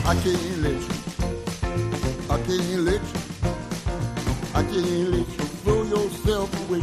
I can't let you, I can't let you, I can't let you throw yourself away.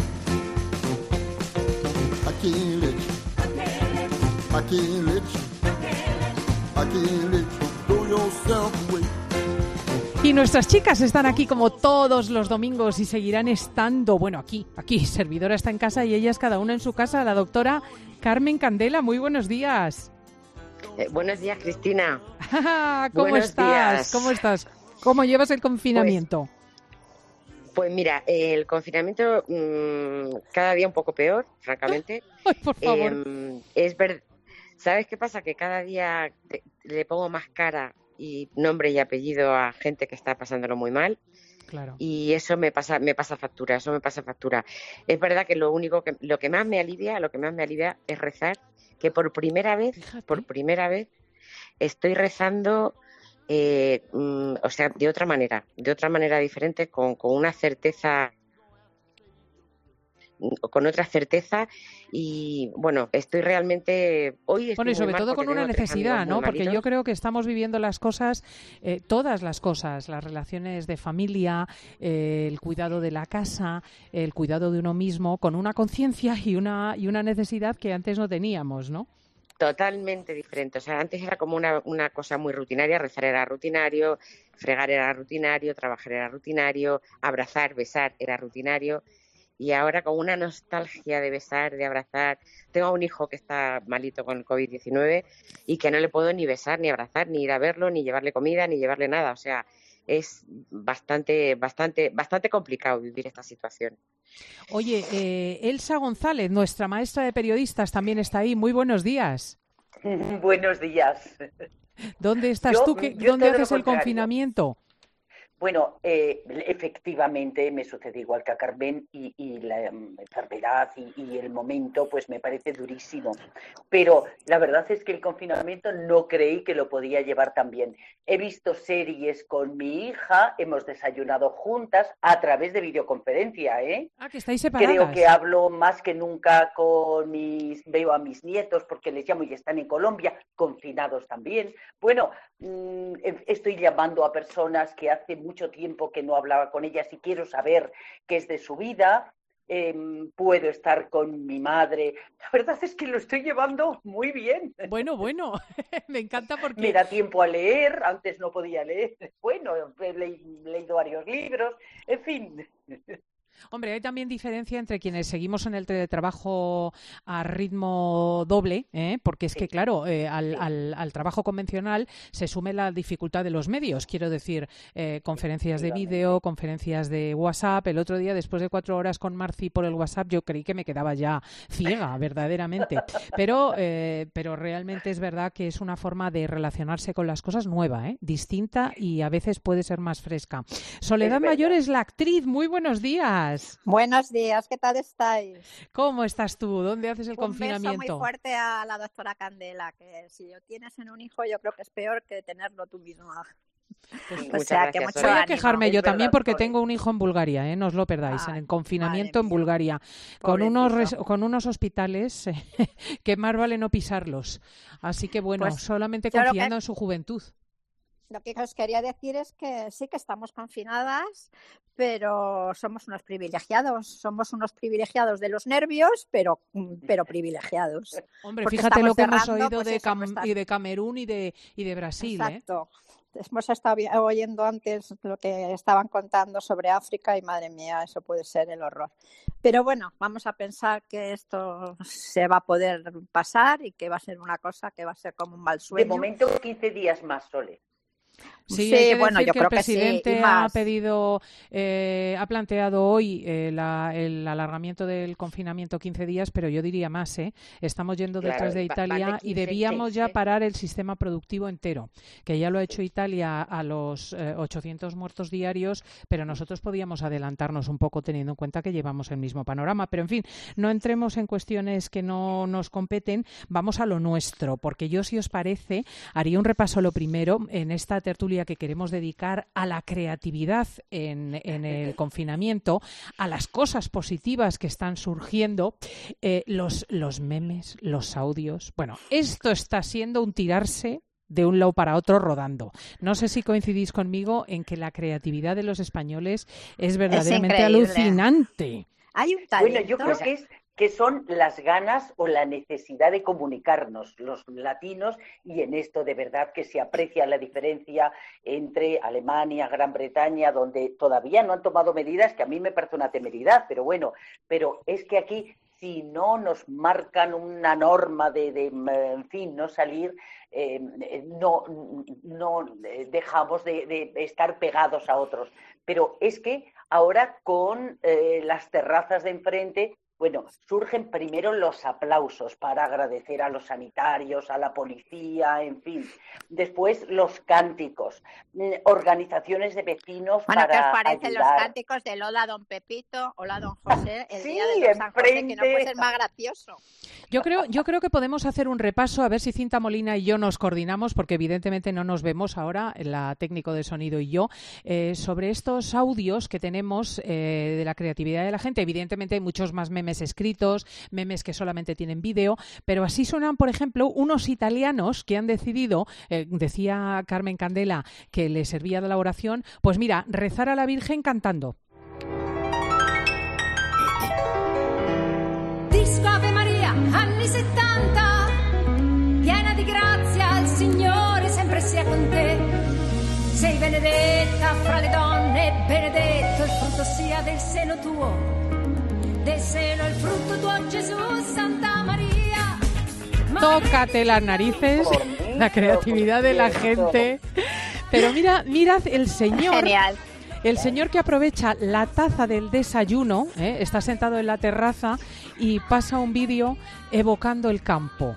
I can't let you, I can't let you, I can't let you throw yourself away. Y nuestras chicas están aquí como todos los domingos y seguirán estando, bueno, aquí, servidora está en casa y ellas cada una en su casa. La doctora Carmen Candela, muy buenos días. Buenos días, Cristina. ¿Cómo Buenos estás? días. ¿Cómo estás? ¿Cómo llevas el confinamiento? Pues mira, el confinamiento cada día un poco peor, francamente. Ay, por favor. ¿Sabes qué pasa? Que cada día le pongo más cara y nombre y apellido a gente que está pasándolo muy mal. Claro. Y eso me pasa factura, Es verdad que lo que más me alivia es rezar, que por primera vez estoy rezando, o sea, de otra manera diferente, con una certeza, con otra certeza. Y bueno, estoy realmente hoy Bueno, y sobre todo con una necesidad, ¿no? Porque yo creo que estamos viviendo las cosas, todas las cosas, las relaciones de familia, el cuidado de la casa, el cuidado de uno mismo, con una conciencia y una necesidad que antes no teníamos, ¿no? Totalmente diferente. O sea, antes era como una cosa muy rutinaria, rezar era rutinario, fregar era rutinario, trabajar era rutinario, abrazar, besar era rutinario. Y ahora con una nostalgia de besar, de abrazar. Tengo un hijo que está malito con el COVID-19 y que no le puedo ni besar, ni abrazar, ni ir a verlo, ni llevarle comida, ni llevarle nada. O sea, es bastante complicado vivir esta situación. Oye, Elsa González, nuestra maestra de periodistas, también está ahí. Muy buenos días. Buenos días. ¿Dónde estás tú? ¿Dónde haces el confinamiento? Bueno, efectivamente me sucede igual que a Carmen y la enfermedad y el momento pues me parece durísimo. Pero la verdad es que el confinamiento no creí que lo podía llevar tan bien. He visto series con mi hija, hemos desayunado juntas a través de videoconferencia, ¿eh? Ah, que estáis separadas. Creo que hablo más que nunca veo a mis nietos porque les llamo y están en Colombia, confinados también. Bueno, estoy llamando a personas que hace mucho tiempo que no hablaba con ellas y quiero saber qué es de su vida. Puedo estar con mi madre. La verdad es que lo estoy llevando muy bien. Bueno, me encanta porque... Me da tiempo a leer, antes no podía leer. Bueno, he leído varios libros, en fin... Hombre, hay también diferencia entre quienes seguimos en el teletrabajo a ritmo doble, porque es que, claro, al trabajo convencional se sume la dificultad de los medios. Quiero decir, conferencias de vídeo, conferencias de WhatsApp. El otro día, después de 4 horas con Marci por el WhatsApp, yo creí que me quedaba ya ciega, verdaderamente. Pero realmente es verdad que es una forma de relacionarse con las cosas nueva, distinta y a veces puede ser más fresca. Soledad Mayor es la actriz. Muy buenos días. Buenos días, ¿qué tal estáis? ¿Cómo estás tú? ¿Dónde haces el confinamiento? Un beso muy fuerte a la doctora Candela, que si lo tienes en un hijo yo creo que es peor que tenerlo tú misma. Pues o sea, que mucho voy a quejarme yo también porque tengo un hijo en Bulgaria, no os lo perdáis, en el confinamiento en Bulgaria, con unos hospitales que más vale no pisarlos. Así que bueno, pues, solamente confiando en su juventud. Lo que os quería decir es que sí que estamos confinadas, pero somos unos privilegiados de los nervios, pero privilegiados. Hombre, fíjate lo que hemos oído de Camerún y de Brasil. Exacto. Hemos estado oyendo antes lo que estaban contando sobre África y madre mía, eso puede ser el horror. Pero bueno, vamos a pensar que esto se va a poder pasar y que va a ser una cosa que va a ser como un mal sueño. De momento 15 días más, Sole. Sí, bueno, yo creo que el presidente ha planteado hoy el alargamiento del confinamiento 15 días, pero yo diría más, Estamos yendo detrás de Italia y debíamos ya parar el sistema productivo entero, que ya lo ha hecho Italia a los 800 muertos diarios, pero nosotros podíamos adelantarnos un poco teniendo en cuenta que llevamos el mismo panorama. Pero en fin, no entremos en cuestiones que no nos competen, vamos a lo nuestro, porque yo, si os parece, haría un repaso lo primero en esta tertulia que queremos dedicar a la creatividad en el confinamiento, a las cosas positivas que están surgiendo, los memes, los audios. Bueno, esto está siendo un tirarse de un lado para otro rodando. No sé si coincidís conmigo en que la creatividad de los españoles es verdaderamente alucinante. Hay un talento. Bueno, yo creo que son las ganas o la necesidad de comunicarnos los latinos, y en esto de verdad que se aprecia la diferencia entre Alemania, Gran Bretaña, donde todavía no han tomado medidas, que a mí me parece una temeridad, pero es que aquí, si no nos marcan una norma de en fin, no salir, no dejamos de estar pegados a otros. Pero es que ahora con las terrazas de enfrente, bueno, surgen primero los aplausos para agradecer a los sanitarios, a la policía, en fin. Después los cánticos, organizaciones de vecinos para ayudar. ¿Qué os parecen los cánticos del hola don Pepito, hola don José, el día de don San José, que no puede ser más gracioso? Yo creo que podemos hacer un repaso, a ver si Cinta Molina y yo nos coordinamos, porque evidentemente no nos vemos ahora, la técnico de sonido y yo, sobre estos audios que tenemos de la creatividad de la gente. Evidentemente hay muchos más memes escritos, memes que solamente tienen vídeo, pero así suenan, por ejemplo, unos italianos que han decidido, decía Carmen Candela que le servía de la oración, pues mira, rezar a la Virgen cantando. Disco Ave Maria, anni 70, piena di grazia, il Signore sempre sia con te. Sei benedetta fra le donne, benedetto il frutto sia del seno tuo, del seno il frutto tuo Gesù, Santa María. Tócate las narices, la creatividad de la gente. Pero mirad el señor. Genial. El señor que aprovecha la taza del desayuno, está sentado en la terraza y pasa un vídeo evocando el campo.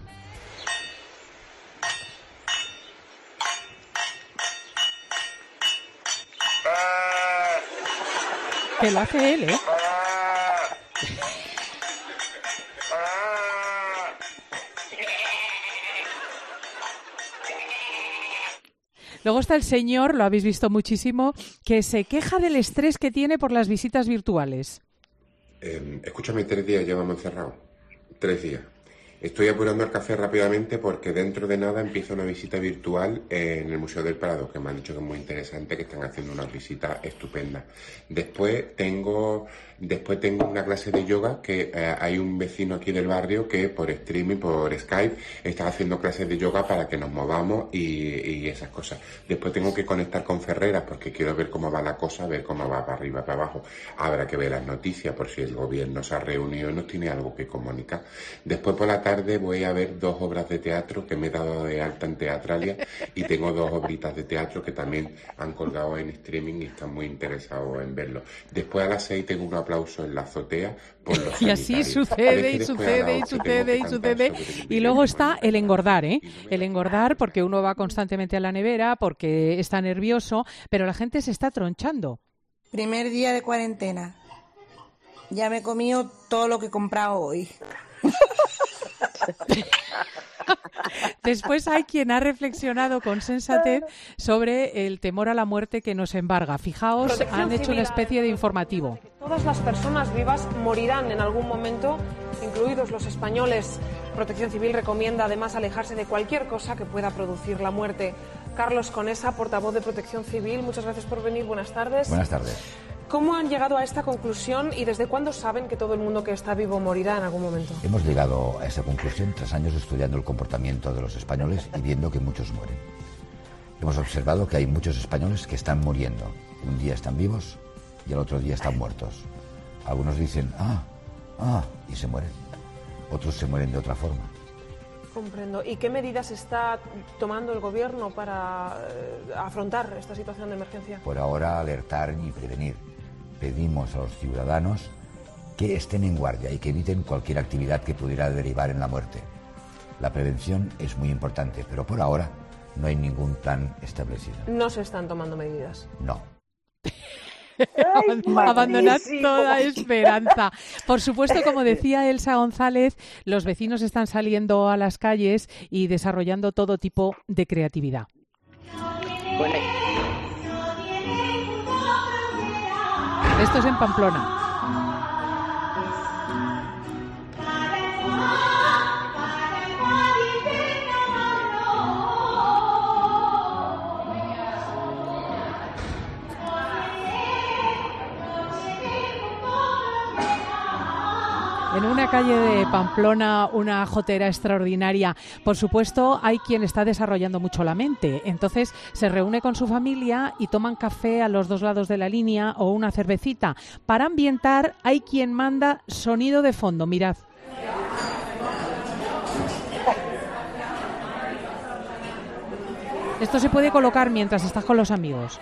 Que lo hace él, ¿eh? Luego está el señor, lo habéis visto muchísimo, que se queja del estrés que tiene por las visitas virtuales. Escúchame, 3 días llevamos encerrados. 3 días. Estoy apurando el café rápidamente porque dentro de nada empieza una visita virtual en el Museo del Prado, que me han dicho que es muy interesante, que están haciendo unas visitas estupendas. Después tengo una clase de yoga que hay un vecino aquí del barrio que por streaming, por Skype, está haciendo clases de yoga para que nos movamos y esas cosas. Después tengo que conectar con Ferreras porque quiero ver cómo va la cosa, ver cómo va para arriba, para abajo. Habrá que ver las noticias por si el gobierno se ha reunido y nos tiene algo que comunicar. Después por la tarde voy a ver 2 obras de teatro que me he dado de alta en Teatralia y tengo 2 obritas de teatro que también han colgado en streaming y están muy interesados en verlo. Después a las 6 tengo un aplauso en la azotea por los y así sucede. Y luego está el engordar, el engordar porque uno va constantemente a la nevera, porque está nervioso, pero la gente se está tronchando. Primer día de cuarentena. Ya me he comido todo lo que he comprado hoy. Después hay quien ha reflexionado con sensatez sobre el temor a la muerte que nos embarga. Fijaos, Protección han hecho una especie de informativo. Todas las personas vivas morirán en algún momento, incluidos los españoles. Protección Civil recomienda además alejarse de cualquier cosa que pueda producir la muerte. Carlos Conesa, portavoz de Protección Civil, muchas gracias por venir. Buenas tardes. Buenas tardes. ¿Cómo han llegado a esta conclusión y desde cuándo saben que todo el mundo que está vivo morirá en algún momento? Hemos llegado a esa conclusión tras años estudiando el comportamiento de los españoles y viendo que muchos mueren. Hemos observado que hay muchos españoles que están muriendo. Un día están vivos y el otro día están muertos. Algunos dicen, y se mueren. Otros se mueren de otra forma. Comprendo. ¿Y qué medidas está tomando el gobierno para afrontar esta situación de emergencia? Por ahora, alertar y prevenir. Pedimos a los ciudadanos que estén en guardia y que eviten cualquier actividad que pudiera derivar en la muerte. La prevención es muy importante, pero por ahora no hay ningún plan establecido. ¿No se están tomando medidas? No. Abandonad toda esperanza. Por supuesto, como decía Elsa González, los vecinos están saliendo a las calles y desarrollando todo tipo de creatividad. Bueno. Esto es en Pamplona. En una calle de Pamplona, una jotera extraordinaria. Por supuesto, hay quien está desarrollando mucho la mente. Entonces, se reúne con su familia y toman café a los dos lados de la línea o una cervecita. Para ambientar, hay quien manda sonido de fondo. Mirad. Esto se puede colocar mientras estás con los amigos.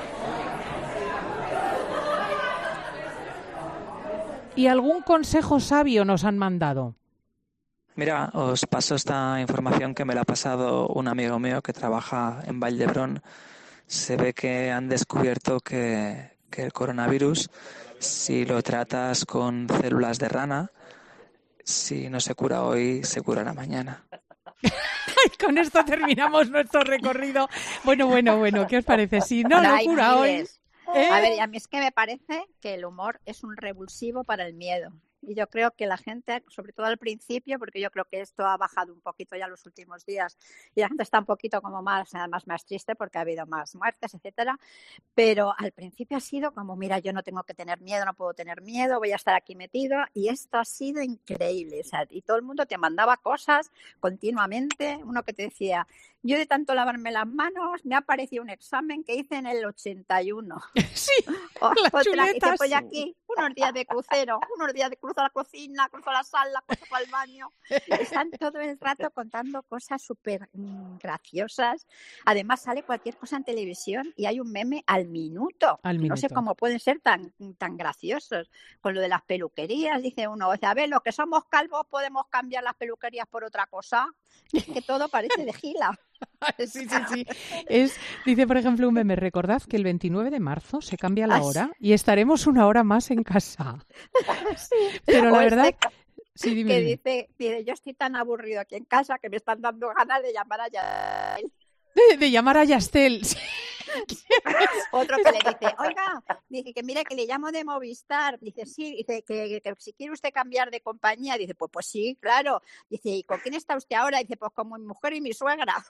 ¿Y algún consejo sabio nos han mandado? Mira, os paso esta información que me la ha pasado un amigo mío que trabaja en Vall d'Hebron. Se ve que han descubierto que el coronavirus, si lo tratas con células de rana, si no se cura hoy, se curará mañana. Con esto terminamos nuestro recorrido. Bueno, ¿qué os parece? Si no lo cura hoy... A ver, y a mí es que me parece que el humor es un revulsivo para el miedo. Y yo creo que la gente, sobre todo al principio, porque yo creo que esto ha bajado un poquito ya los últimos días y la gente está un poquito como además más triste porque ha habido más muertes, etcétera. Pero al principio ha sido como, mira, yo no tengo que tener miedo, no puedo tener miedo, voy a estar aquí metido. Y esto ha sido increíble. O sea, y todo el mundo te mandaba cosas continuamente. Uno que te decía, yo de tanto lavarme las manos, me ha aparecido un examen que hice en el 81. Sí, otra chuletas. que estoy aquí, unos días de crucero, unos días de cruzo a la cocina, cruzo a la sala, cruzo al baño. Están todo el rato contando cosas súper graciosas. Además sale cualquier cosa en televisión y hay un meme al minuto. No sé cómo pueden ser tan graciosos. Con lo de las peluquerías, dice uno, o sea, a ver, los que somos calvos podemos cambiar las peluquerías por otra cosa. Es que todo parece de gila. Sí. Dice, por ejemplo, un meme, recordad que el 29 de marzo se cambia la hora y estaremos una hora más en casa. Sí. Pero la verdad... Sí, dime. Que dice, yo estoy tan aburrido aquí en casa que me están dando ganas de llamar a Yastel. De llamar a Yastel. Otro que le dice, oiga, dice que mire que le llamo de Movistar, dice sí, dice que si quiere usted cambiar de compañía, dice pues sí, claro, dice ¿y con quién está usted ahora? Dice pues con mi mujer y mi suegra.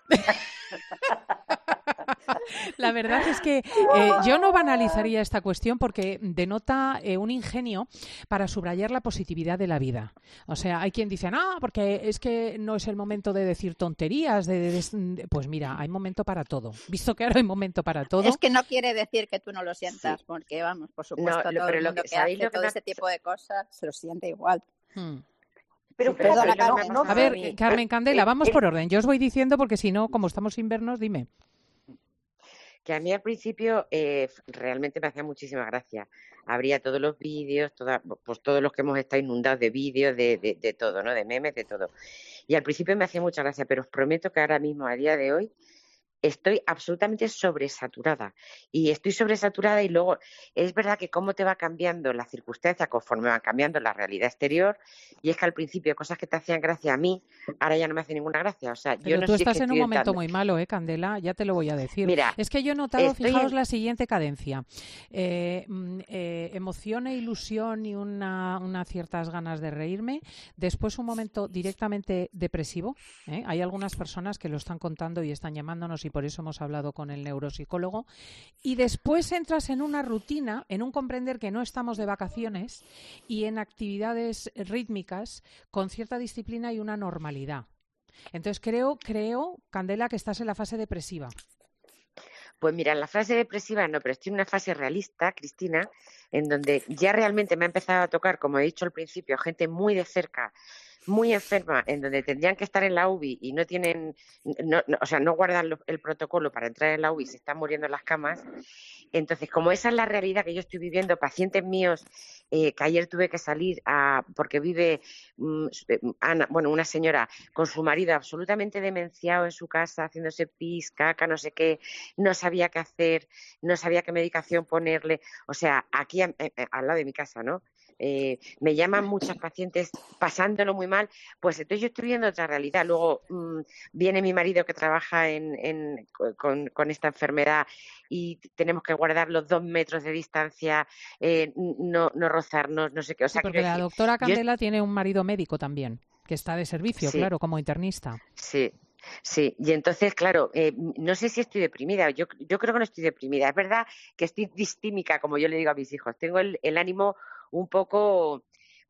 La verdad es que yo no banalizaría esta cuestión porque denota un ingenio para subrayar la positividad de la vida. O sea, hay quien dice, no, porque es que no es el momento de decir tonterías, pues mira, hay momento para todo. Visto que ahora hay momento para todo. Es que no quiere decir que tú no lo sientas, sí. Porque vamos, por supuesto, todo el mundo que hace todo ese tipo de cosas se lo siente igual. Pero perdona, Carmen, no, a ver, Carmen Candela, vamos por orden. Yo os voy diciendo porque si no, como estamos sin vernos, dime. Que a mí al principio realmente me hacía muchísima gracia. Abría todos los vídeos, pues todos los que hemos estado inundados de vídeos, de todo, ¿no? De memes, de todo. Y al principio me hacía mucha gracia, pero os prometo que ahora mismo, a día de hoy, estoy absolutamente sobresaturada. Y estoy sobresaturada y luego es verdad que cómo te va cambiando la circunstancia conforme va cambiando la realidad exterior. Y es que al principio cosas que te hacían gracia a mí, ahora ya no me hacen ninguna gracia. O sea, pero yo no tú sé estás en un momento muy malo, Candela, ya te lo voy a decir. Mira, es que yo he notado, fijaos la siguiente cadencia. Emoción e ilusión y unas ciertas ganas de reírme. Después un momento directamente depresivo. Hay algunas personas que lo están contando y están llamándonos y por eso hemos hablado con el neuropsicólogo. Y después entras en una rutina, en un comprender que no estamos de vacaciones y en actividades rítmicas con cierta disciplina y una normalidad. Entonces creo, Candela, que estás en la fase depresiva. Pues mira, en la fase depresiva no, pero estoy en una fase realista, Cristina, en donde ya realmente me ha empezado a tocar, como he dicho al principio, gente muy de cerca, muy enferma, en donde tendrían que estar en la UBI y no tienen, o sea, no guardan el protocolo para entrar en la UBI, se están muriendo en las camas. Entonces, como esa es la realidad que yo estoy viviendo, pacientes míos, que ayer tuve que salir porque vive Ana, una señora con su marido absolutamente demenciado en su casa, haciéndose pis, caca, no sé qué, no sabía qué hacer, no sabía qué medicación ponerle, o sea, aquí al lado de mi casa, ¿no? Me llaman muchas pacientes pasándolo muy mal, pues entonces yo estoy viendo otra realidad. Luego viene mi marido que trabaja con esta enfermedad y tenemos que guardar los 2 metros de distancia, no rozarnos, no sé qué. O sea, sí, porque la doctora Candela tiene un marido médico también, que está de servicio, sí, claro, como internista. Sí. Sí, y entonces, claro, no sé si estoy deprimida, yo creo que no estoy deprimida. Es verdad que estoy distímica, como yo le digo a mis hijos. Tengo el ánimo un poco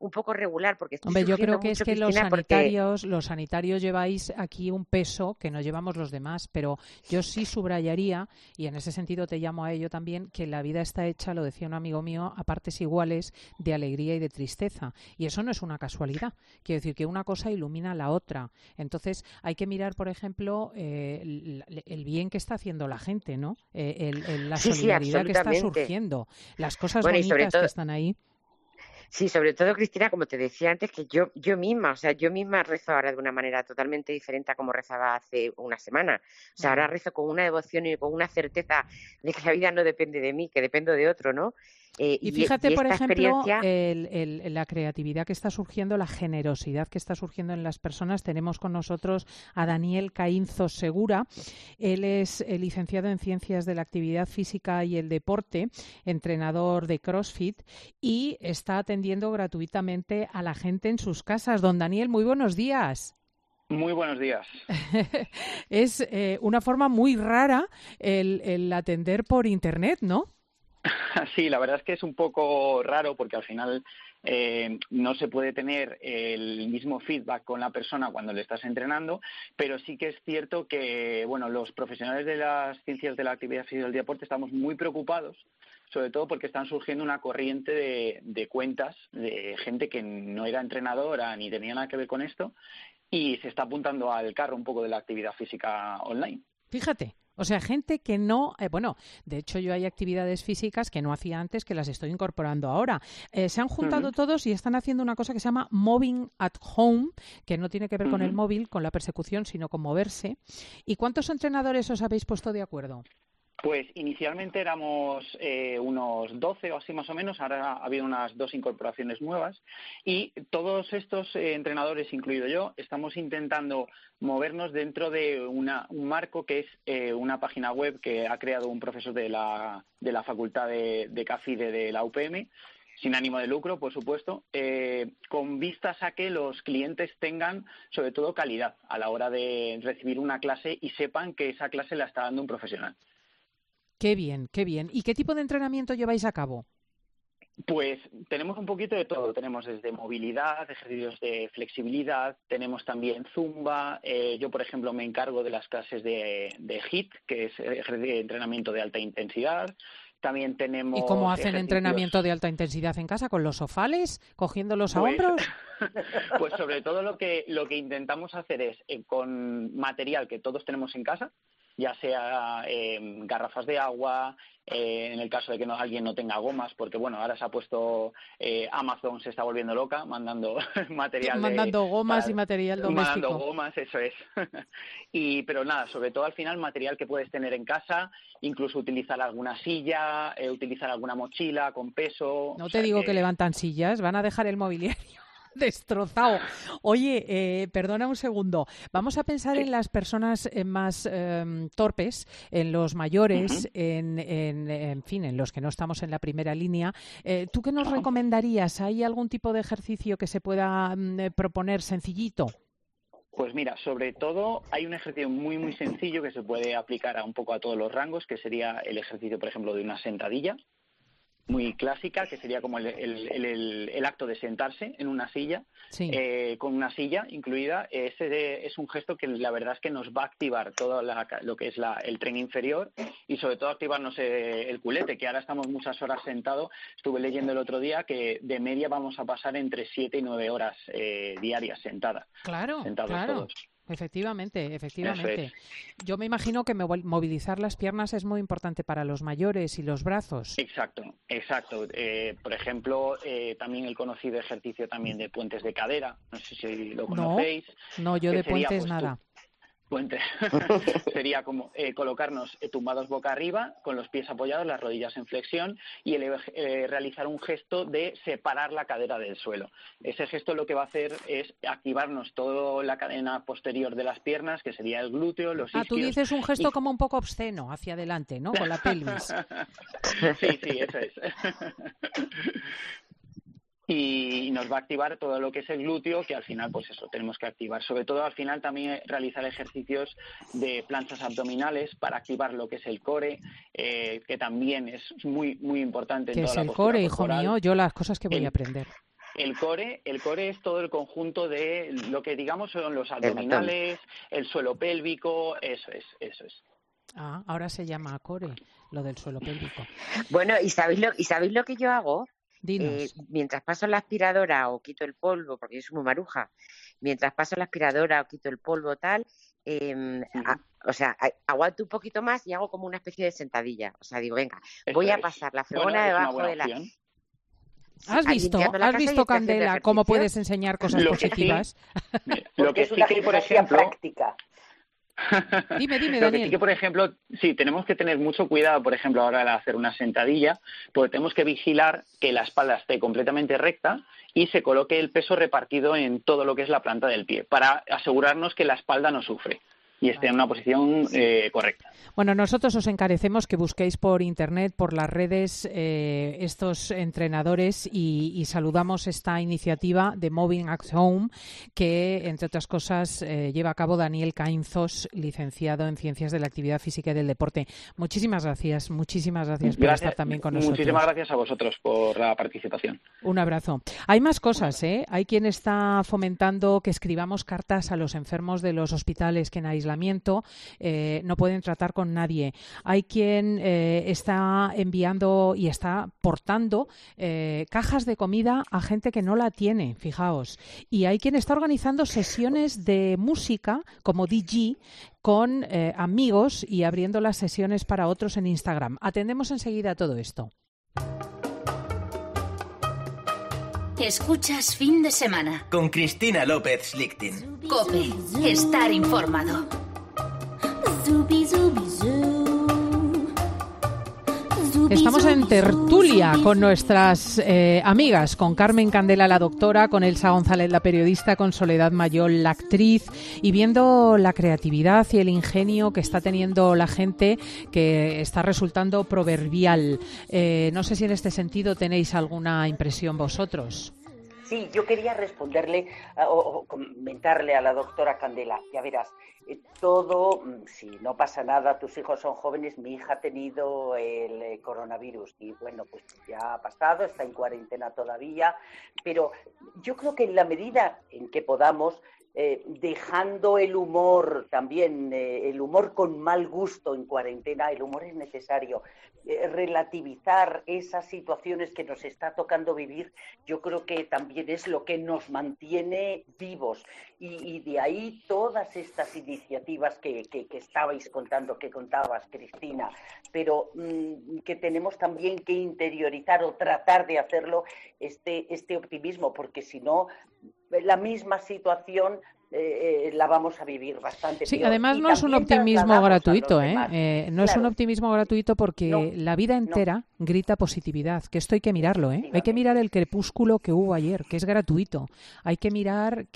un poco regular, porque estoy Hombre, yo creo sufriendo que mucho, es que Cristina, los sanitarios lleváis aquí un peso que no llevamos los demás, pero yo sí subrayaría, y en ese sentido te llamo a ello también, que la vida está hecha, lo decía un amigo mío, a partes iguales de alegría y de tristeza. Y eso no es una casualidad. Quiero decir que una cosa ilumina a la otra. Entonces hay que mirar, por ejemplo, el bien que está haciendo la gente, ¿no? La solidaridad que está surgiendo, las cosas bonitas que están ahí. Sí, sobre todo, Cristina, como te decía antes, que yo misma rezo ahora de una manera totalmente diferente a como rezaba hace una semana. O sea, ahora rezo con una devoción y con una certeza de que la vida no depende de mí, que dependo de otro, ¿no? Y fíjate, por ejemplo, la creatividad que está surgiendo, la generosidad que está surgiendo en las personas. Tenemos con nosotros a Daniel Caínzo Segura. Él es licenciado en Ciencias de la Actividad Física y el Deporte, entrenador de CrossFit y está atendiendo gratuitamente a la gente en sus casas. Don Daniel, muy buenos días. Muy buenos días. Es una forma muy rara el atender por Internet, ¿no? Sí, la verdad es que es un poco raro porque al final no se puede tener el mismo feedback con la persona cuando le estás entrenando, pero sí que es cierto que, bueno, los profesionales de las ciencias de la actividad física y del deporte estamos muy preocupados, sobre todo porque están surgiendo una corriente de cuentas de gente que no era entrenadora ni tenía nada que ver con esto y se está apuntando al carro un poco de la actividad física online. Fíjate. O sea, gente que no... de hecho yo hay actividades físicas que no hacía antes que las estoy incorporando ahora. Se han juntado todos y están haciendo una cosa que se llama Moving at Home, que no tiene que ver con el móvil, con la persecución, sino con moverse. ¿Y cuántos entrenadores os habéis puesto de acuerdo? Pues inicialmente éramos unos 12 o así más o menos, ahora ha habido unas 2 incorporaciones nuevas y todos estos entrenadores, incluido yo, estamos intentando movernos dentro de un marco que es una página web que ha creado un profesor de la Facultad de CAFIDE de la UPM, sin ánimo de lucro, por supuesto, con vistas a que los clientes tengan, sobre todo, calidad a la hora de recibir una clase y sepan que esa clase la está dando un profesional. Qué bien, qué bien. ¿Y qué tipo de entrenamiento lleváis a cabo? Pues tenemos un poquito de todo. Tenemos desde movilidad, ejercicios de flexibilidad, tenemos también zumba. Yo, por ejemplo, me encargo de las clases de HIIT, que es entrenamiento de alta intensidad. También tenemos... ¿Y cómo hacen entrenamiento de alta intensidad en casa? ¿Con los sofales? ¿Cogiéndolos a hombros? Pues sobre todo lo que intentamos hacer es con material que todos tenemos en casa, ya sea garrafas de agua, en el caso de que alguien no tenga gomas, porque bueno, ahora se ha puesto, Amazon se está volviendo loca, mandando material. Mandando gomas y material doméstico. Mandando gomas, eso es. Pero nada, sobre todo al final material que puedes tener en casa, incluso utilizar alguna silla, utilizar alguna mochila con peso. No te digo que levantan sillas, van a dejar el mobiliario destrozado. Oye, perdona un segundo. Vamos a pensar en las personas más torpes, en los mayores, en fin, en los que no estamos en la primera línea. ¿Tú qué nos recomendarías? ¿Hay algún tipo de ejercicio que se pueda proponer sencillito? Pues mira, sobre todo hay un ejercicio muy, muy sencillo que se puede aplicar un poco a todos los rangos, que sería el ejercicio, por ejemplo, de una sentadilla. Muy clásica, que sería como el acto de sentarse en una silla, sí. Con una silla incluida. Ese es un gesto que la verdad es que nos va a activar todo lo que es el tren inferior y sobre todo activarnos el culete, que ahora estamos muchas horas sentados. Estuve leyendo el otro día que de media vamos a pasar entre 7 y 9 horas diarias sentados todos. Efectivamente. Yo me imagino que movilizar las piernas es muy importante para los mayores y los brazos. Exacto. Por ejemplo, también el conocido ejercicio también de puentes de cadera. No sé si lo conocéis. No, yo de puentes nada. Puente. Sería como colocarnos tumbados boca arriba, con los pies apoyados, las rodillas en flexión y realizar un gesto de separar la cadera del suelo. Ese gesto lo que va a hacer es activarnos toda la cadena posterior de las piernas, que sería el glúteo, los isquios. Tú dices un gesto como un poco obsceno hacia adelante, ¿no? Con la pelvis. Sí, eso es. Y nos va a activar todo lo que es el glúteo, que al final, pues eso, tenemos que activar. Sobre todo, al final, también realizar ejercicios de planchas abdominales para activar lo que es el core, que también es muy, muy importante. ¿Qué es el core, hijo mío? Yo las cosas que voy a aprender. El core es todo el conjunto de lo que digamos son los abdominales, el suelo pélvico, eso es. Ah, ahora se llama core, lo del suelo pélvico. Bueno, ¿y sabéis lo que yo hago? Mientras paso la aspiradora o quito el polvo, porque yo soy muy maruja, mientras paso la aspiradora o quito el polvo tal, aguanto un poquito más y hago como una especie de sentadilla. O sea, digo, venga, voy a pasar la fregona debajo de la... ¿Has visto, Candela, cómo puedes enseñar cosas positivas? Lo que sí que, por ejemplo... práctica. Dime, Daniel. Lo que sí que, por ejemplo, sí, tenemos que tener mucho cuidado, por ejemplo, ahora al hacer una sentadilla, porque tenemos que vigilar que la espalda esté completamente recta y se coloque el peso repartido en todo lo que es la planta del pie, para asegurarnos que la espalda no sufre y esté en una posición correcta. Bueno, nosotros os encarecemos que busquéis por Internet, por las redes, estos entrenadores y saludamos esta iniciativa de Moving at Home que, entre otras cosas, lleva a cabo Daniel Caínzos, licenciado en Ciencias de la Actividad Física y del Deporte. Muchísimas gracias por estar también con nosotros. Muchísimas gracias a vosotros por la participación. Un abrazo. Hay más cosas, ¿eh? Hay quien está fomentando que escribamos cartas a los enfermos de los hospitales que en aislamiento no pueden tratar con nadie. Hay quien está enviando y está portando cajas de comida a gente que no la tiene, fijaos. Y hay quien está organizando sesiones de música como DJ con amigos y abriendo las sesiones para otros en Instagram. Atendemos enseguida a todo esto. Escuchas Fin de Semana con Cristina López Schlichting. COPE. Estar informado. Estamos en tertulia con nuestras amigas, con Carmen Candela, la doctora, con Elsa González, la periodista, con Soledad Mayol, la actriz, y viendo la creatividad y el ingenio que está teniendo la gente, que está resultando proverbial. No sé si en este sentido tenéis alguna impresión vosotros. Sí, yo quería responderle o comentarle a la doctora Candela, ya verás, todo, si no pasa nada, tus hijos son jóvenes, mi hija ha tenido el coronavirus y bueno, pues ya ha pasado, está en cuarentena todavía, pero yo creo que en la medida en que podamos, dejando el humor también, el humor con mal gusto en cuarentena, el humor es necesario, relativizar esas situaciones que nos está tocando vivir, yo creo que también es lo que nos mantiene vivos y de ahí todas estas iniciativas que estabais contando, que contabas, Cristina, pero que tenemos también que interiorizar o tratar de hacerlo este optimismo, porque si no, la misma situación la vamos a vivir bastante Sí, peor. Además no es un optimismo gratuito, no es un optimismo gratuito porque la vida entera grita positividad, que esto hay que mirarlo, Hay que mirar el crepúsculo que hubo ayer, que es gratuito. Hay que mirar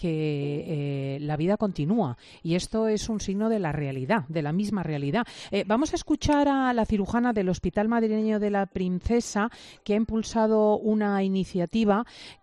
que la vida continúa y esto es un signo de la realidad, de la misma realidad. Vamos a escuchar a la cirujana del Hospital Madrileño de la Princesa, que ha impulsado una iniciativa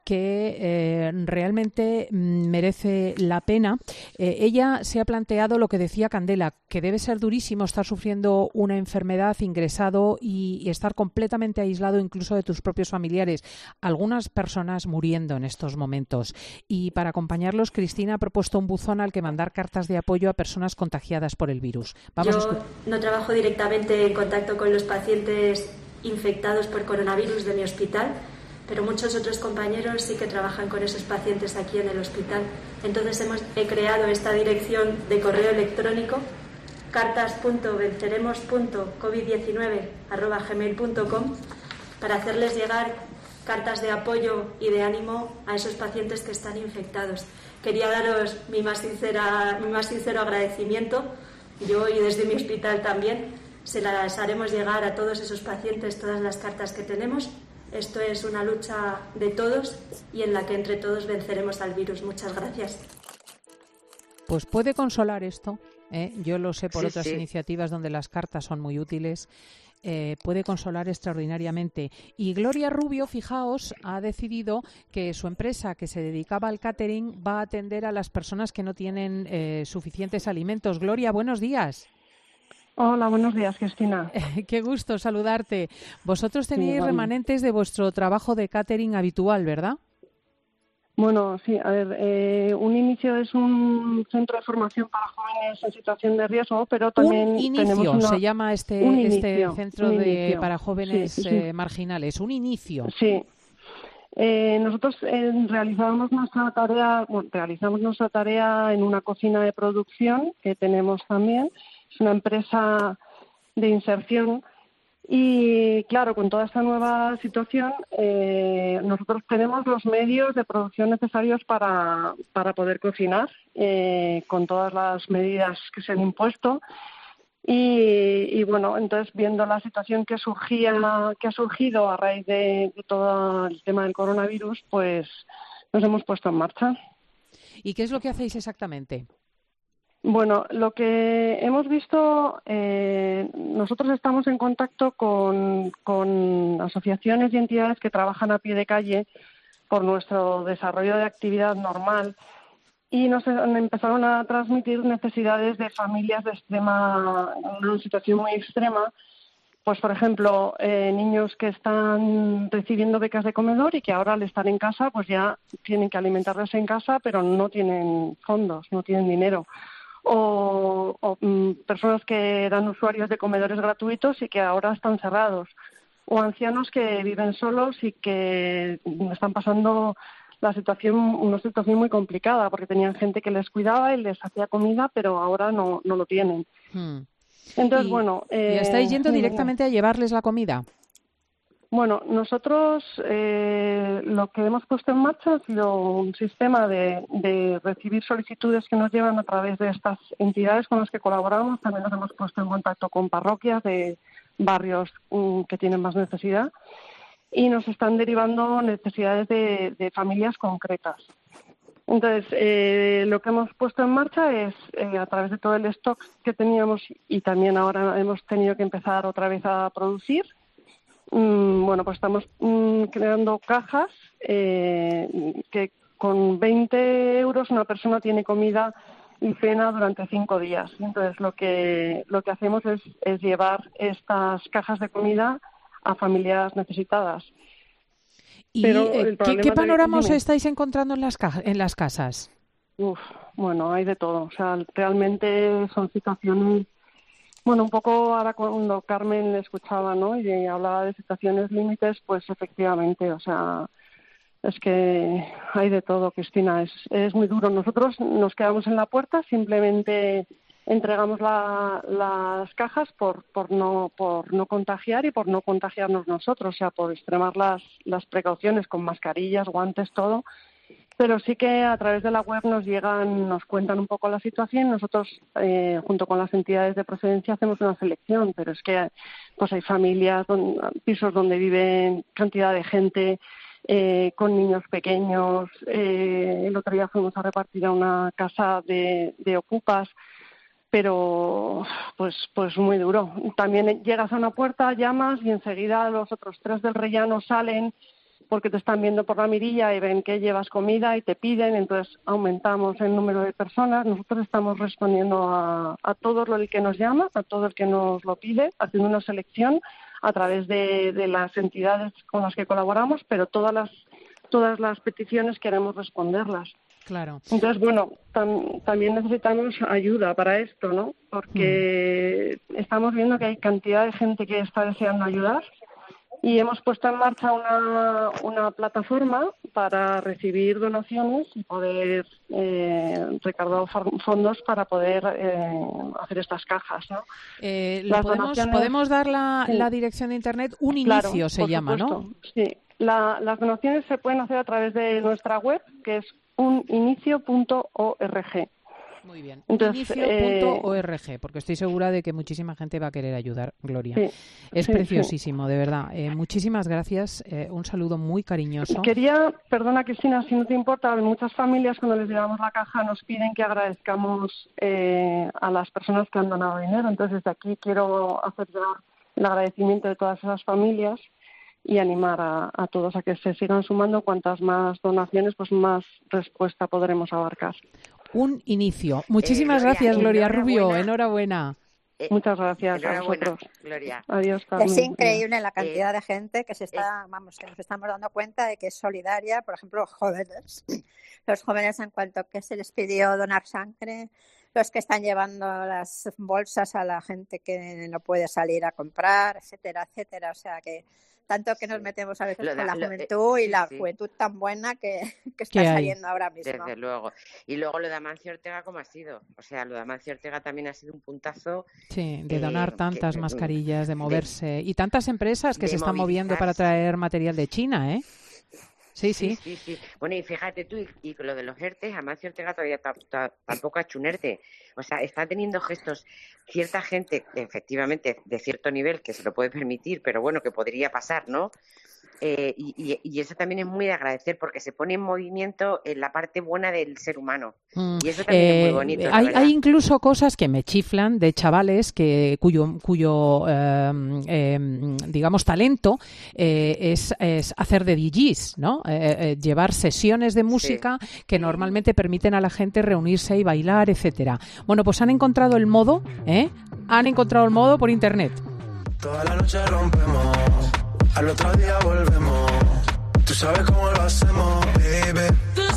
que realmente merece la pena. Ella se ha planteado lo que decía Candela, que debe ser durísimo estar sufriendo una enfermedad, ingresado y estar completamente aislado incluso de tus propios familiares. Algunas personas muriendo en estos momentos. Y para acompañarlos, Cristina ha propuesto un buzón al que mandar cartas de apoyo a personas contagiadas por el virus. Yo no trabajo directamente en contacto con los pacientes infectados por coronavirus de mi hospital, pero muchos otros compañeros sí que trabajan con esos pacientes aquí en el hospital. Entonces he creado esta dirección de correo electrónico, cartas.venceremos.covid19@gmail.com, para hacerles llegar cartas de apoyo y de ánimo a esos pacientes que están infectados. Quería daros mi más sincero agradecimiento. Yo y desde mi hospital también se las haremos llegar a todos esos pacientes, todas las cartas que tenemos. Esto es una lucha de todos y en la que entre todos venceremos al virus. Muchas gracias. Pues puede consolar esto, yo lo sé por otras iniciativas donde las cartas son muy útiles, puede consolar extraordinariamente. Y Gloria Rubio, fijaos, ha decidido que su empresa, que se dedicaba al catering, va a atender a las personas que no tienen suficientes alimentos. Gloria, buenos días. Hola, buenos días, Cristina. Qué gusto saludarte. Vosotros tenéis remanentes de vuestro trabajo de catering habitual, ¿verdad? Bueno, sí, a ver, Un Inicio es un centro de formación para jóvenes en situación de riesgo, pero también Un Inicio tenemos se llama este centro para jóvenes marginales. Un Inicio. Sí. Nosotros realizamos nuestra tarea en una cocina de producción que tenemos también. Es una empresa de inserción. Y claro, con toda esta nueva situación, nosotros tenemos los medios de producción necesarios para poder cocinar, con todas las medidas que se han impuesto. Y bueno, entonces viendo la situación que ha surgido a raíz de todo el tema del coronavirus, pues nos hemos puesto en marcha. ¿Y qué es lo que hacéis exactamente? Bueno, lo que hemos visto, nosotros estamos en contacto con asociaciones y entidades que trabajan a pie de calle por nuestro desarrollo de actividad normal y nos empezaron a transmitir necesidades de familias de una situación muy extrema. Pues, por ejemplo, niños que están recibiendo becas de comedor y que ahora al estar en casa, pues ya tienen que alimentarles en casa, pero no tienen fondos, no tienen dinero. O personas que eran usuarios de comedores gratuitos y que ahora están cerrados, o ancianos que viven solos y que están pasando una situación muy complicada porque tenían gente que les cuidaba y les hacía comida, pero ahora no lo tienen. Entonces, ¿Y estáis yendo directamente a llevarles la comida? Bueno, nosotros lo que hemos puesto en marcha ha sido un sistema de recibir solicitudes que nos llevan a través de estas entidades con las que colaboramos. También nos hemos puesto en contacto con parroquias de barrios que tienen más necesidad y nos están derivando necesidades de familias concretas. Entonces, lo que hemos puesto en marcha es, a través de todo el stock que teníamos y también ahora hemos tenido que empezar otra vez a producir, pues estamos creando cajas que con 20 euros una persona tiene comida y cena durante 5 días. Entonces lo que hacemos es llevar estas cajas de comida a familias necesitadas. ¿Y qué panoramas estáis encontrando en las casas? Bueno, hay de todo. O sea, realmente son situaciones. Bueno, un poco ahora cuando Carmen le escuchaba, ¿no? Y hablaba de situaciones límites, pues efectivamente, o sea, es que hay de todo, Cristina, es muy duro. Nosotros nos quedamos en la puerta, simplemente entregamos las cajas por no contagiar y por no contagiarnos nosotros, o sea, por extremar las precauciones con mascarillas, guantes, todo. Pero sí que a través de la web nos cuentan un poco la situación. Nosotros, junto con las entidades de procedencia, hacemos una selección, pero es que pues hay familias, pisos donde viven cantidad de gente, con niños pequeños. El otro día fuimos a repartir a una casa de ocupas, pero pues muy duro. También llegas a una puerta, llamas y enseguida los otros 3 del rellano salen porque te están viendo por la mirilla y ven que llevas comida y te piden, entonces aumentamos el número de personas. Nosotros estamos respondiendo a todo el que nos llama, a todo el que nos lo pide, haciendo una selección a través de las entidades con las que colaboramos, pero todas las peticiones queremos responderlas. Claro. Entonces, también necesitamos ayuda para esto, ¿no? Porque estamos viendo que hay cantidad de gente que está deseando ayudar. Y hemos puesto en marcha una plataforma para recibir donaciones y poder recaudar fondos para poder hacer estas cajas, ¿no? Podemos dar la dirección de internet. Un Inicio, claro, se llama, ¿no? Sí. Las donaciones se pueden hacer a través de nuestra web, que es uninicio.org. Muy bien. Inicio.org, porque estoy segura de que muchísima gente va a querer ayudar, Gloria. Sí, es preciosísimo, de verdad. Muchísimas gracias. Un saludo muy cariñoso. Perdona, Cristina, si no te importa, muchas familias cuando les llevamos la caja nos piden que agradezcamos a las personas que han donado dinero. Entonces, desde aquí quiero hacer el agradecimiento de todas esas familias y animar a todos a que se sigan sumando. Cuantas más donaciones, pues más respuesta podremos abarcar. Un Inicio. Muchísimas gracias, Gloria Rubio. Enhorabuena. Muchas gracias a vosotros. Gloria. Adiós, Carmen. Es increíble la cantidad de gente que que nos estamos dando cuenta de que es solidaria, por ejemplo, los jóvenes en cuanto que se les pidió donar sangre, los que están llevando las bolsas a la gente que no puede salir a comprar, etcétera, etcétera. O sea que tanto que nos metemos a veces con la juventud y la juventud tan buena que está saliendo ahora mismo. Desde luego. Y luego lo de Amancio Ortega, ¿cómo ha sido? O sea, lo de Amancio Ortega también ha sido un puntazo. Sí, de donar tantas mascarillas, de moverse. Y tantas empresas que se están moviendo para traer material de China, ¿eh? Sí. Bueno, y fíjate tú, y con lo de los ERTE, Amancio Ortega todavía tampoco ha hecho un ERTE. O sea, está teniendo gestos cierta gente, efectivamente, de cierto nivel, que se lo puede permitir, pero bueno, que podría pasar, ¿no? Y eso también es muy de agradecer, porque se pone en movimiento en la parte buena del ser humano. Y eso también es muy bonito. Hay incluso cosas que me chiflan de chavales cuyo digamos, talento es hacer de DJs, ¿no? Llevar sesiones de música que normalmente permiten a la gente reunirse y bailar, etcétera. Bueno, pues han encontrado el modo, por internet. Toda la noche rompemos. Al otro día volvemos. Tú sabes cómo lo hacemos, baby.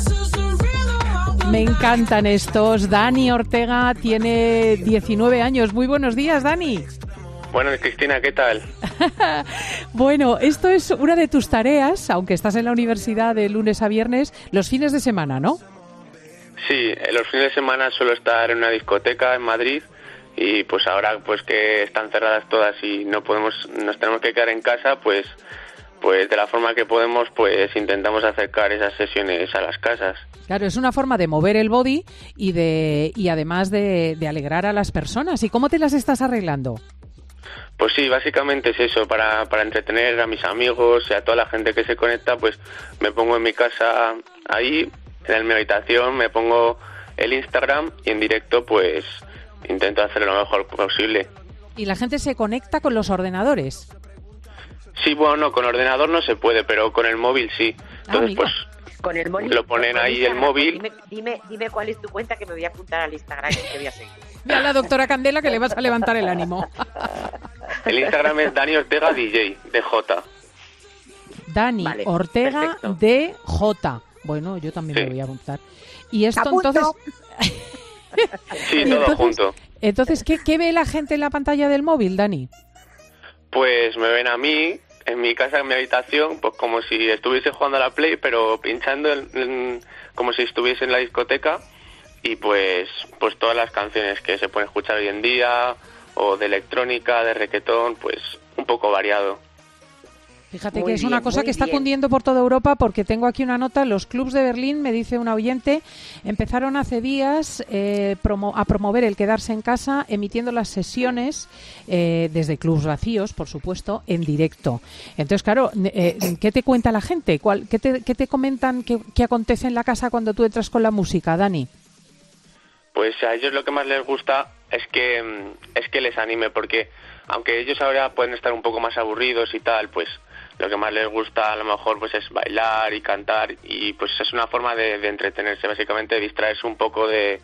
Me encantan estos. Dani Ortega tiene 19 años. Muy buenos días, Dani. Bueno, Cristina, ¿qué tal? Bueno, esto es una de tus tareas, aunque estás en la universidad de lunes a viernes, los fines de semana, ¿no? Sí, los fines de semana suelo estar en una discoteca en Madrid. Y pues ahora pues que están cerradas todas y nos tenemos que quedar en casa, pues de la forma que podemos, pues intentamos acercar esas sesiones a las casas. Claro, es una forma de mover el body y además de alegrar a las personas. ¿Y cómo te las estás arreglando? Pues sí, básicamente es eso, para entretener a mis amigos y a toda la gente que se conecta, pues me pongo en mi casa ahí, en mi habitación, me pongo el Instagram y en directo pues intento hacer lo mejor posible. ¿Y la gente se conecta con los ordenadores? Sí, bueno, no, con ordenador no se puede, pero con el móvil sí. Entonces, pues, con el móvil, lo ponen ahí el móvil. Dime cuál es tu cuenta, que me voy a apuntar al Instagram y te voy a seguir. Ve a la doctora Candela, que le vas a levantar el ánimo. El Instagram es Dani Ortega DJ, DJ. Dani Ortega DJ. Bueno, yo también me voy a apuntar. Y esto entonces... Sí, todo junto. Entonces, ¿qué ve la gente en la pantalla del móvil, Dani? Pues me ven a mí, en mi casa, en mi habitación, pues como si estuviese jugando a la Play, pero pinchando como si estuviese en la discoteca, y pues todas las canciones que se pueden escuchar hoy en día, o de electrónica, de reggaetón, pues un poco variado. Fíjate que es una cosa que está cundiendo por toda Europa, porque tengo aquí una nota. Los clubs de Berlín, me dice una oyente, empezaron hace días a promover el quedarse en casa, emitiendo las sesiones desde clubs vacíos, por supuesto, en directo. Entonces, claro, ¿qué te cuenta la gente? ¿Qué te comentan que acontece en la casa cuando tú entras con la música, Dani? Pues a ellos lo que más les gusta es que les anime, porque aunque ellos ahora pueden estar un poco más aburridos y tal, pues lo que más les gusta a lo mejor pues es bailar y cantar, y pues es una forma de entretenerse, básicamente, de distraerse un poco de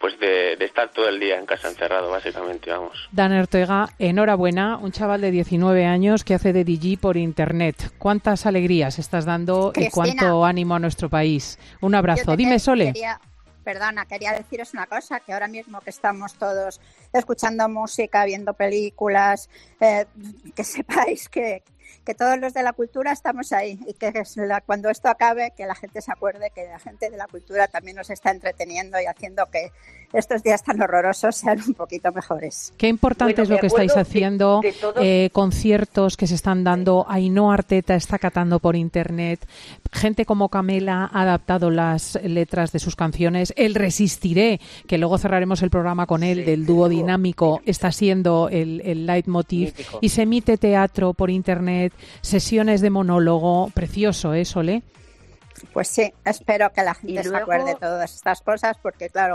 estar todo el día en casa encerrado, básicamente, vamos. Dani Ortega, enhorabuena, un chaval de 19 años que hace de DJ por internet. ¿Cuántas alegrías estás dando, Cristina, y cuánto ánimo a nuestro país? Un abrazo. Dime, Sole. Quería deciros una cosa, que ahora mismo que estamos todos escuchando música, viendo películas, que sepáis que todos los de la cultura estamos ahí, y que cuando esto acabe, que la gente se acuerde que la gente de la cultura también nos está entreteniendo y haciendo que estos días tan horrorosos sean un poquito mejores. Qué importante es lo que estáis haciendo, conciertos que se están dando. Ainhoa Arteta está catando por internet, gente como Camela ha adaptado las letras de sus canciones. El Resistiré, que luego cerraremos el programa con él, del dúo dinámico, está siendo el leitmotiv, y se emite teatro por internet, sesiones de monólogo. Precioso, ¿eh, Sole? Pues sí, espero que la gente se acuerde de todas estas cosas, porque claro,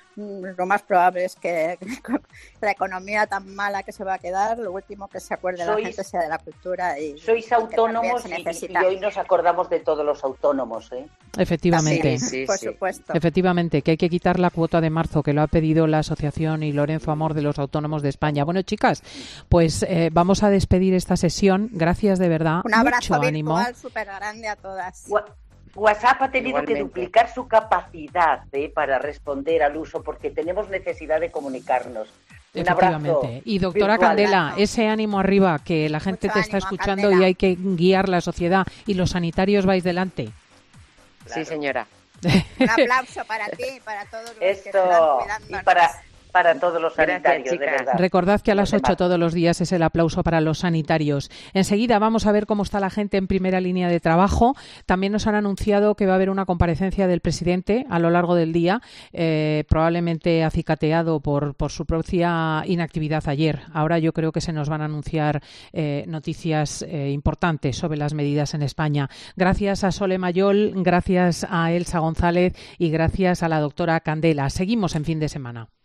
lo más probable es que la economía tan mala que se va a quedar, lo último que se acuerde la gente sea de la cultura. Y sois autónomos y hoy nos acordamos de todos los autónomos, ¿eh? Efectivamente, sí, por supuesto. Efectivamente, que hay que quitar la cuota de marzo, que lo ha pedido la Asociación y Lorenzo Amor de los Autónomos de España. Bueno, chicas, pues vamos a despedir esta sesión. Gracias de verdad. Un abrazo mucho ánimo. virtual súper grande a todas. WhatsApp ha tenido que duplicar su capacidad para responder al uso porque tenemos necesidad de comunicarnos. Un abrazo. Y doctora virtual. Candela, ese ánimo arriba, que la gente te está escuchando, Candela, y hay que guiar la sociedad y los sanitarios vais delante. Claro. Sí, señora. Un aplauso para ti y para todos los que están cuidándonos. Y para todos los sanitarios, de verdad. Recordad que a las 8 todos los días es el aplauso para los sanitarios. Enseguida vamos a ver cómo está la gente en primera línea de trabajo. También nos han anunciado que va a haber una comparecencia del presidente a lo largo del día, probablemente acicateado por su propia inactividad ayer. Ahora yo creo que se nos van a anunciar noticias importantes sobre las medidas en España. Gracias a Sole Mayol, gracias a Elsa González y gracias a la doctora Candela. Seguimos en fin de semana.